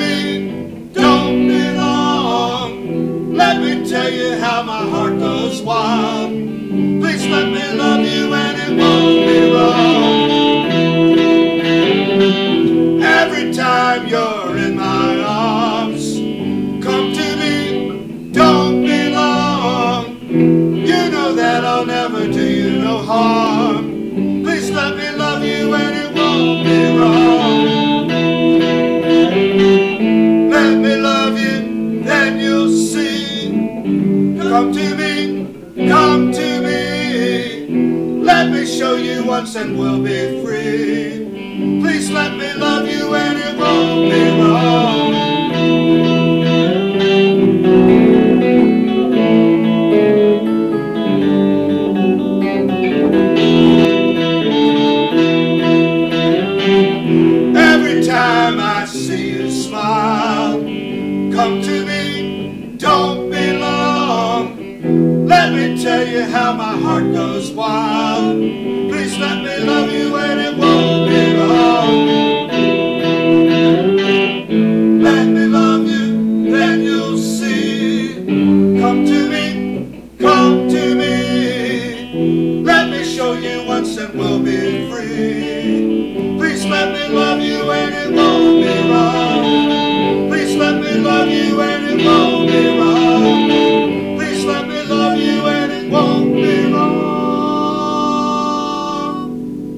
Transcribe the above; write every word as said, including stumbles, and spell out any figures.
me, don't be long. Let me tell you how my heart goes wild. Please let me love you and it won't be wrong. Every time you're in my arms, come to me, don't be long. You know that I'll never do you no harm. Please let me love you and it won't be wrong. Let me love you, then you'll see. Come to me, come to me. Let me show you once and we'll be free. Please let me love you and it won't be wrong. Every time I see you smile, come to me, don't be long. Let me tell you how my heart goes wild. Please let me love you and it won't be wrong. Let me love you, then you'll see. Come to me, come to me. Let me show you once and we'll be free. Please let me love you and it won't be wrong. Please let me love you and it won't be wrong.